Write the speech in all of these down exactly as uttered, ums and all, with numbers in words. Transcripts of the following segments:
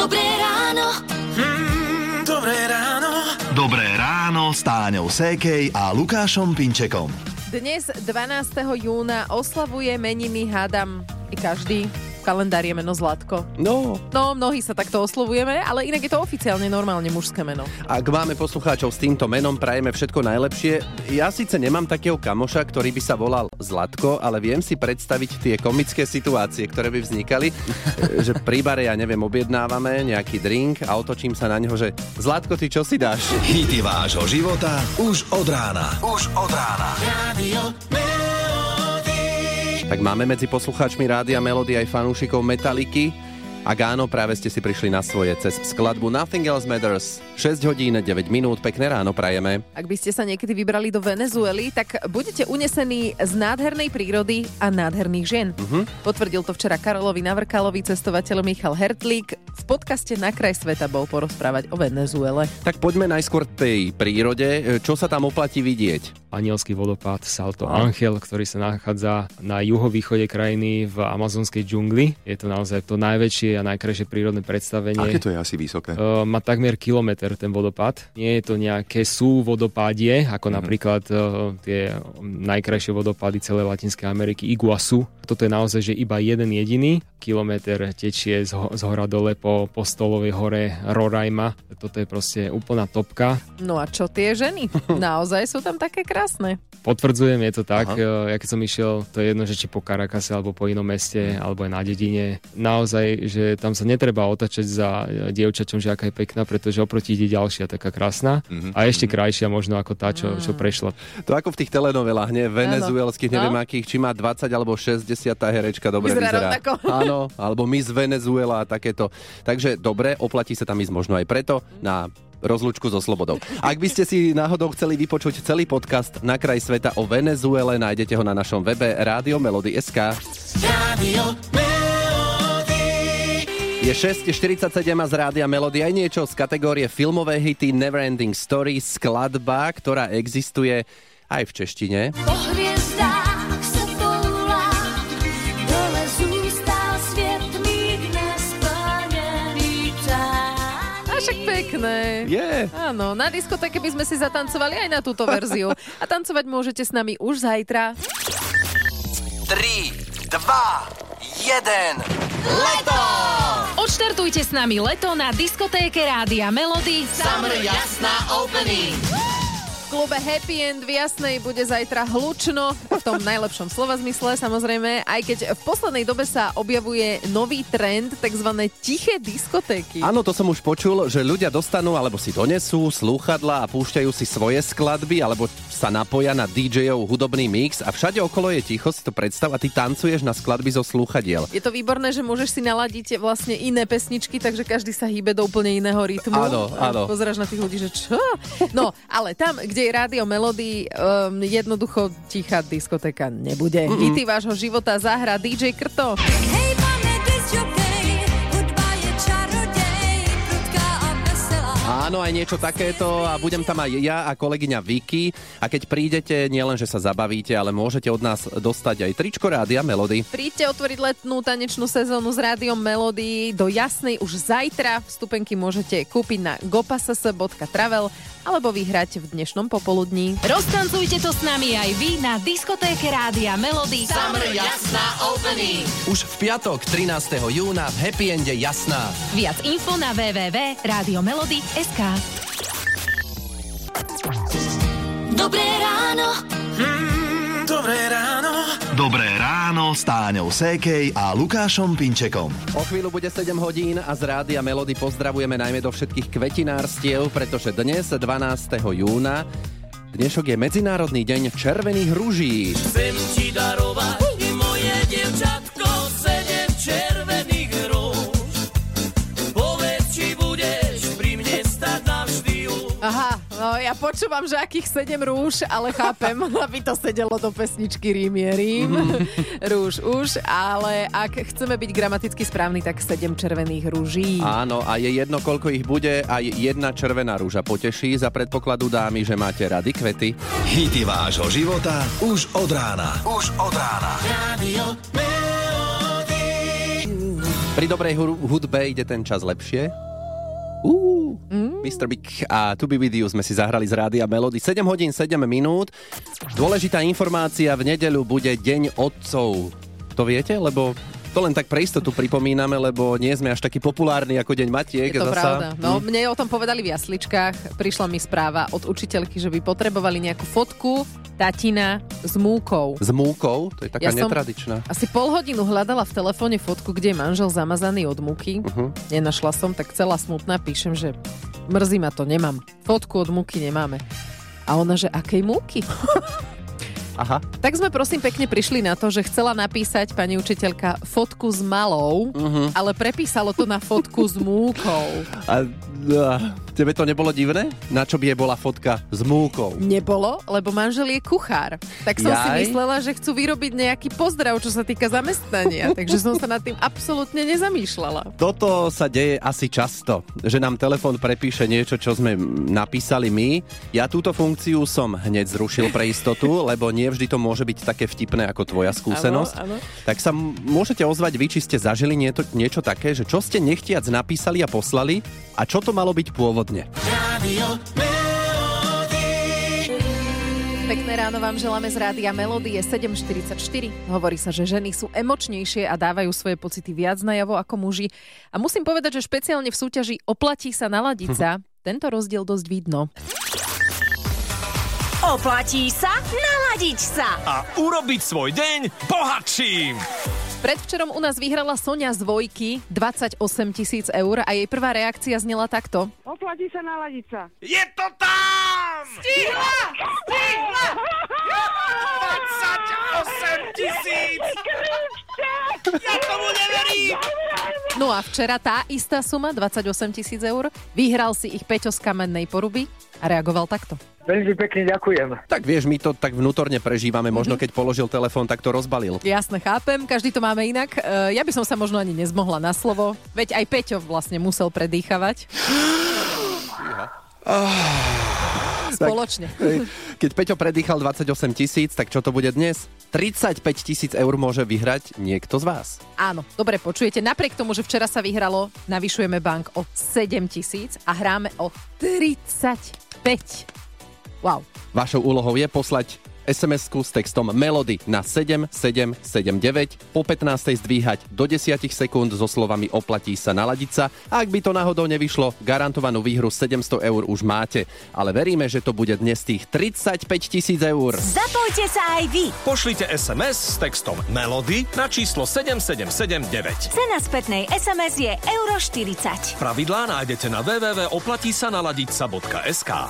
Dobré ráno. Mm, dobré ráno. Dobré ráno s Táňou Sékej a Lukášom Pinčekom. Dnes dvanásteho júna oslavuje meniny, hádam, i každý. V kalendári je meno Zlatko. No. No, mnohí sa takto oslovujeme, ale inak je to oficiálne normálne mužské meno. Ak máme poslucháčov s týmto menom, prajeme všetko najlepšie. Ja síce nemám takého kamoša, ktorý by sa volal Zlatko, ale viem si predstaviť tie komické situácie, ktoré by vznikali, že pri bare, ja neviem, objednávame nejaký drink a otočím sa na neho, že Zlatko, ty čo si dáš? Hity vášho života už od rána. Už od rána. Radio Tak máme medzi poslucháčmi Rádia Melody aj fanúšikov Metalliky. Ak áno, práve ste si prišli na svoje cez skladbu Nothing Else Matters. šesť hodín, deväť minút, pekné ráno prajeme. Ak by ste sa niekedy vybrali do Venezuely, tak budete unesení z nádhernej prírody a nádherných žien. Uh-huh. Potvrdil to včera Karolovi Navrkalovi cestovateľ Michal Hertlík. V podcaste Na kraj sveta bol porozprávať o Venezuele. Tak poďme najskôr k tej prírode. Čo sa tam oplatí vidieť? Anielský vodopád Salto Ángel, ktorý sa nachádza na juhovýchode krajiny v amazonskej džungli. Je to naozaj to najväčšie a najkrajšie prírodné predstavenie. Aké to je asi vysoké? Uh, má takmer kilometr ten vodopád. Nie je to nejaké sú vodopádie, ako mm-hmm. napríklad uh, tie najkrajšie vodopády celej Latinskej Ameriky, Iguazu. Toto je naozaj, že iba jeden jediný kilometr tečie z, ho- z hora dole po, po Stolovej hore Roraima. Toto je proste úplná topka. No a čo tie ženy? Naozaj sú tam také krásne. Potvrdzujem, je to tak. Aha. Ja keď som išiel, to je jedno, že či po Caracase, alebo po inom meste, alebo aj na dedine. Naozaj, že tam sa netreba otačať za dievčaťom, že aká je pekná, pretože oproti ide ďalšia taká krásna mm-hmm. a ešte krajšia možno ako tá, čo, čo prešla. To ako v tých telenovelách, nie? Venezuelských, neviem no. akých, či má dvadsať alebo šesťdesiat tá herečka dobre vyzerá. vyzerá. Rovnako. Áno, alebo Miss Venezuela a takéto. Takže dobre, oplatí sa tam ísť možno aj preto na rozlúčku so slobodou. Ak by ste si náhodou chceli vypočuť celý podcast Na kraj sveta o Venezuele, nájdete ho na našom webe rádio melody bodka es ká. Radio Melody. Je šesť štyridsaťsedem a z Rádia Melody aj niečo z kategórie filmové hity Neverending Story, skladba, ktorá existuje aj v češtine. Po hviezdách sa toulá, dole zústal sviet mých nesplnený čas. A však pekné. Je. Yeah. Áno, na diskotéke by sme si zatancovali aj na túto verziu. A tancovať môžete s nami už zajtra. tri, dva, jeden. Leto! Odštartujte s nami leto na diskotéke Rádia Melody Summer Jasná Opening. V klube Happy End v Jasnej bude zajtra hlučno, v tom najlepšom slova zmysle samozrejme, aj keď v poslednej dobe sa objavuje nový trend, takzvané tiché diskotéky. Áno, to som už počul, že ľudia dostanú alebo si donesú slúchadlá a púšťajú si svoje skladby alebo sa napoja na dý džejov hudobný mix a všade okolo je ticho, si to predstav a ty tancuješ na skladby zo slúchadiel. Je to výborné, že môžeš si naladiť vlastne iné pesničky, takže každý sa hýbe do úplne iného rytmu. Áno, áno. Pozeráš na tých ľudí, že čo? No, ale tam, kde je Rádio Melody, um, jednoducho tichá diskotéka nebude. Mm-mm. Hity vášho života zahrá dý džej Krto. Hej, pane disjokej, hudba je čarodej, prudká a veselá. Áno, aj niečo takéto a budem tam aj ja a kolegyňa Vicky a keď prídete, nielen, že sa zabavíte, ale môžete od nás dostať aj tričko Rádia Melody. Príďte otvoriť letnú tanečnú sezónu s Rádiom Melody do Jasnej už zajtra. Vstupenky môžete kúpiť na gopass bodka travel alebo vyhrať v dnešnom popoludní. Roztancujte to s nami aj vy na diskotéke Rádia Melody Summer Jasná Opening. Už v piatok trinásteho júna v Happy Ende Jasná. Viac info na w w w bodka radio melody bodka es ká. Dobré ráno. Mm, dobré ráno. Dobré ráno s Táňou Sékej a Lukášom Pinčekom. O chvíľu bude sedem hodín a z Rádia Melody pozdravujeme najmä do všetkých kvetinárstiev, pretože dnes, dvanásteho júna, dnešok je Medzinárodný deň červených ruží. Chcem ti darovať, moje dievčatko, sedem červených rúž. Povedz, či budeš pri mne stať navždy už. Aha, no ja počúvam, že akých sedem rúž, ale chápem, aby to sedelo do pesničky Rím je Rím. Rúž už, ale ak chceme byť gramaticky správny, tak sedem červených rúží. Áno, a je jedno, koľko ich bude, aj jedna červená rúža poteší za predpokladu dámy, že máte rady kvety. Hity vášho života už od rána. Už od rána. Radio Melody. Pri dobrej hu- hudbe ide ten čas lepšie. Uh, mm. mister Big a To Be With You sme si zahrali z Rádia Melody. sedem hodín sedem minút. Dôležitá informácia, v nedeľu bude Deň otcov. To viete? Lebo to len tak pre istotu pripomíname, lebo nie sme až taký populárni ako Deň matiek. Je to zasa. pravda. No, Hm. mne o tom povedali v jasličkách. Prišla mi správa od učiteľky, že by potrebovali nejakú fotku tatina s múkou. S múkou? To je taká Ja som- netradičná. Asi pol hodinu hľadala v telefóne fotku, kde je manžel zamazaný od múky. Uh-huh. Nenašla som, tak celá smutná píšem, že mrzí ma to, nemám. Fotku od múky nemáme. A ona, že akej múky? Aha. Tak sme prosím pekne prišli na to, že chcela napísať pani učiteľka fotku s malou, Uh-huh. ale prepísalo to na fotku s múkou. A, a tebe to nebolo divné? Na čo by je bola fotka s múkou? Nebolo, lebo manžel je kuchár. Tak som si Jaj. myslela, že chcú vyrobiť nejaký pozdrav, čo sa týka zamestnania. Takže som sa nad tým absolútne nezamýšľala. Toto sa deje asi často, že nám telefón prepíše niečo, čo sme napísali my. Ja túto funkciu som hneď zrušil pre istotu, lebo nie vždy to môže byť také vtipné ako tvoja skúsenosť. Áno, áno. Tak sa m- môžete ozvať vy, či ste zažili niečo, niečo také, že čo ste nechtiac napísali a poslali a čo to malo byť pôvodne. Pekné ráno vám želáme z Rádia Melody, je sedem štyridsaťštyri. Hovorí sa, že ženy sú emočnejšie a dávajú svoje pocity viac najavo ako muži. A musím povedať, že špeciálne v súťaži Oplatí sa naladiť sa, tento rozdiel dosť vidno. Oplatí sa naladiť sa. A urobiť svoj deň bohatším. Predvčerom u nás vyhrala Sonia z Vojky dvadsaťosem tisíc eur a jej prvá reakcia znela takto. Oplatí sa naladiť sa. Je to tam! Stihla! Stihla! dvadsaťosem tisíc! Ja tomu neverím! No a včera tá istá suma, dvadsaťosem tisíc eur, vyhral si ich Peťo z Kamennej Poruby a reagoval takto. Veľmi pekne ďakujem. Tak vieš, my to tak vnútorne prežívame, možno keď položil telefón, tak to rozbalil. Jasne, chápem, každý to máme inak. E, ja by som sa možno ani nezmohla na slovo, veď aj Peťo vlastne musel predýchavať. Spoločne. Hej, keď Peťo predýchal dvadsaťosem tisíc, tak čo to bude dnes? tridsaťpäť tisíc eur môže vyhrať niekto z vás. Áno, dobre počujete. Napriek tomu, že včera sa vyhralo, navyšujeme bank o sedem tisíc a hráme o tridsaťpäť. Wow. Vašou úlohou je poslať es em esku s textom Melody na sedem sedem sedem deväť, po pätnástej zdvíhať do desať sekúnd so slovami Oplatí sa naladiť sa. A ak by to náhodou nevyšlo, garantovanú výhru sedemsto eur už máte. Ale veríme, že to bude dnes tých tridsaťpäť tisíc eur. Zapojte sa aj vy. Pošlite es em es s textom Melody na číslo sedem sedem sedem deväť. Cena spätnej es em es je euro štyridsať. Pravidlá nájdete na w w w bodka oplatí sa naladiť sa bodka es ká.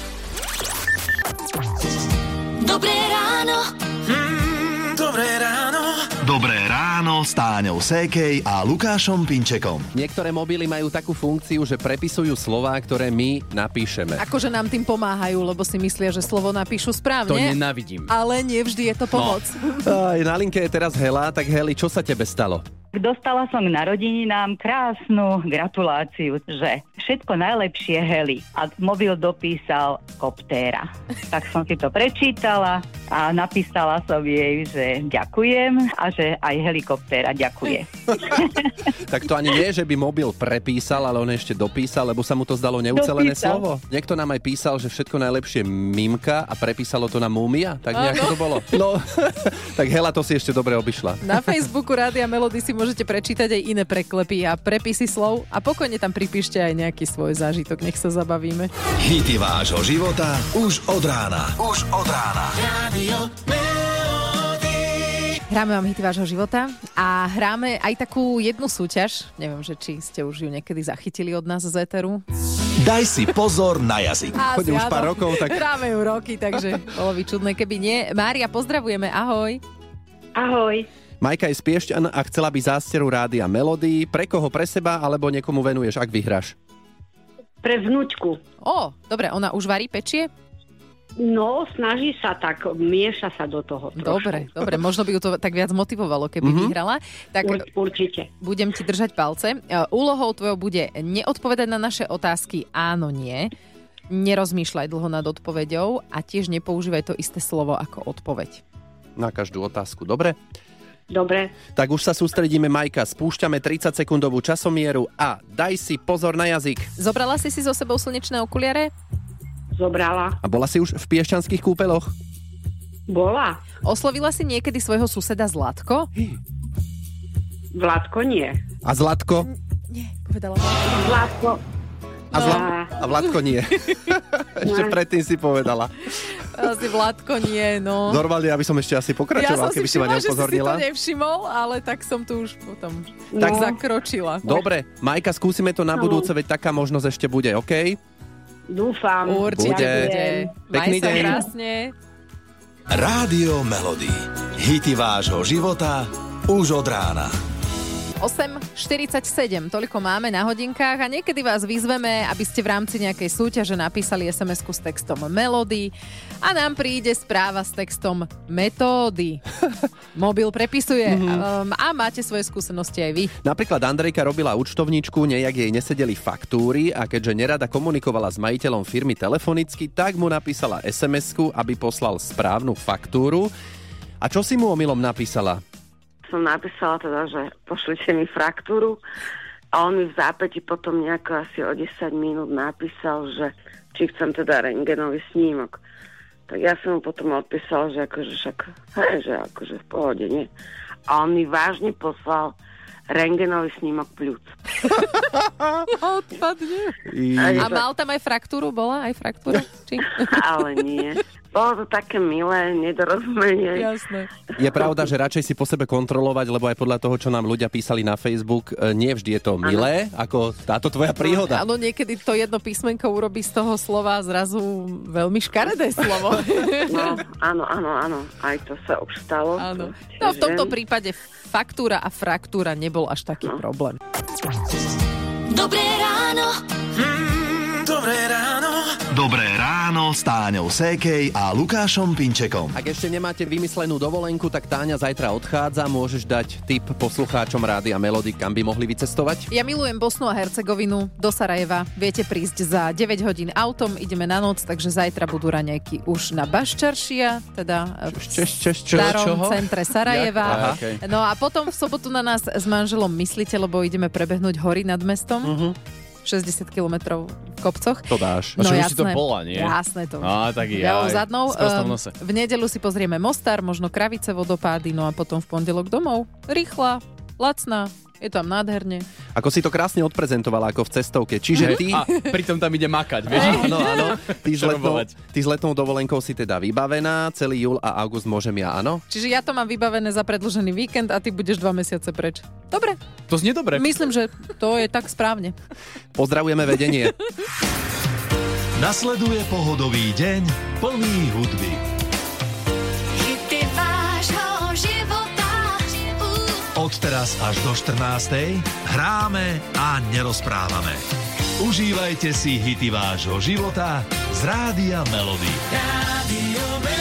Dobré ráno. Mm, dobré ráno. Dobré ráno s Táňou Sékej a Lukášom Pinčekom. Niektoré mobily majú takú funkciu, že prepisujú slová, ktoré my napíšeme. Akože nám tým pomáhajú, lebo si myslia, že slovo napíšu správne. To nenávidím. Ale nevždy je to pomoc. No. Aj na linke je teraz Hela, tak Heli, čo sa tebe stalo? Dostala som k narodeninám krásnu gratuláciu, že všetko najlepšie Heli. A mobil dopísal koptéra. Tak som si to prečítala a napísala som jej, že ďakujem a že aj helikoptéra ďakuje. Tak to ani nie, že by mobil prepísal, ale on ešte dopísal, lebo sa mu to zdalo neucelené Dopísal. slovo. Niekto nám aj písal, že všetko najlepšie Mimka a prepísalo to na Múmia. Tak nejako to bolo. No, tak Hela to si ešte dobre obišla. Na Facebooku Rádia Melody si môžete prečítať aj iné preklepy a prepisy slov a pokojne tam pripíšte aj nejaký svoj zážitok, nech sa zabavíme. Hity vášho života už od rána. Už od rána. Hráme vám hity vášho života a hráme aj takú jednu súťaž. Neviem, že či ste už ju niekedy zachytili od nás z éteru. Daj si pozor na jazyk. Chodí už pár rokov, tak- Hráme ju roky, takže bolo by čudné, keby nie. Mária, pozdravujeme, ahoj. Ahoj. Majka je z Piešťan a chcela by zásteru Rádia Melody. Pre koho? Pre seba alebo niekomu venuješ, ak vyhráš? Pre vnúčku. Ó, dobre, ona už varí, pečie? No, snaží sa tak, mieša sa do toho trošku. Dobre, dobre, možno by ju to tak viac motivovalo, keby mm-hmm. vyhrala. Tak Ur, určite. budem ti držať palce. Úlohou tvojou bude neodpovedať na naše otázky áno, nie. Nerozmýšľaj dlho nad odpoveďou a tiež nepoužívaj to isté slovo ako odpoveď. Na každú otázku, dobre? Dobre. Tak už sa sústredíme, Majka. Spúšťame tridsaťsekundovú časomieru a daj si pozor na jazyk. Zobrala si si so sebou slnečné okuliare? Zobrala. A bola si už v piešťanských kúpeloch? Bola. Oslovila si niekedy svojho suseda Zlatko? Vládko nie. A Zlatko? Nie, povedala Zlatko. Vládko. A, Zla- a Vladko nie. Ešte predtým si povedala. Asi Vladko nie, no. Normálne, aby som ešte asi pokračoval, ja keby si ma neupozornila. Ja som si všimla, že si to nevšimol, ale tak som tu už potom No. tak zakročila. Dobre, Majka, skúsime to na budúce, veď taká možnosť ešte bude, OK? Dúfam. Určite Bude. bude. Pekný Maj sa deň. krásne. Rádio Melody. Hity vášho života už od rána. osem štyridsaťsedem, toľko máme na hodinkách a niekedy vás vyzveme, aby ste v rámci nejakej súťaže napísali es em esku s textom Melody a nám príde správa s textom Metódy. Mobil prepisuje um, a máte svoje skúsenosti aj vy. Napríklad Andrejka robila účtovníčku, nejak jej nesedeli faktúry a keďže nerada komunikovala s majiteľom firmy telefonicky, tak mu napísala es em esku, aby poslal správnu faktúru. A čo si mu omylom napísala? Som napísala teda, že pošlite mi fraktúru a on mi v zápäti potom nejako asi o desať minút napísal, že či chcem teda rentgenový snímok. Tak ja som mu potom odpísala, že akože však, hej, že akože v pohode, nie. A on mi vážne poslal rentgenový snímok pľúc. Odpadne. A mal tam aj fraktúru? Bola aj fraktúra? Či? Ale nie. Bolo to také milé nedorozumenie. Jasné. Je pravda, že radšej si po sebe kontrolovať, lebo aj podľa toho, čo nám ľudia písali na Facebook, nie vždy je to milé, ako táto tvoja príhoda. Áno, niekedy to jedno písmenko urobí z toho slova zrazu veľmi škaredé slovo. No, áno, áno, áno. Aj to sa už stalo. Áno. No v tomto prípade faktúra a fraktúra nebol až taký no. problém. Dobré ráno. Mm, dobré ráno. Dobré ráno s Táňou Sékej a Lukášom Pinčekom. Ak ešte nemáte vymyslenú dovolenku, tak Táňa zajtra odchádza. Môžeš dať tip poslucháčom Rádia Melody, kam by mohli vycestovať? Ja milujem Bosnu a Hercegovinu, do Sarajeva. Viete prísť za deväť hodín autom, ideme na noc, takže zajtra budú raňajky už na Baščaršia, teda v starom centre Sarajeva. Aha, okay. No a potom v sobotu na nás s manželom myslíte, lebo ideme prebehnúť hory nad mestom. Uh-huh. šesťdesiat kilometrov v kopcoch. To dáš. No jasné. Už si to bola, nie? Jasné to. Á, tak ja. Zadnou. Um, v nedeľu si pozrieme Mostar, možno Kravice, vodopády, no a potom v pondelok domov. Rýchla, lacná, je tam nádherne. Ako si to krásne odprezentovala, ako v cestovke. Čiže ty... A pritom tam ide makať, vieš? Áno, áno. Ty s, letnou, ty s letnou dovolenkou si teda vybavená, celý júl a august môžem ja, áno? Čiže ja to mám vybavené za predĺžený víkend a ty budeš dva mesiace preč. Dobre. To znie dobre. Myslím, že to je tak správne. Pozdravujeme vedenie. Nasleduje pohodový deň plný hudby. Hity vášho života. Od teraz až do štrnástej hráme a nerozprávame. Užívajte si hity vášho života z Rádia Melody. Rádio Melody.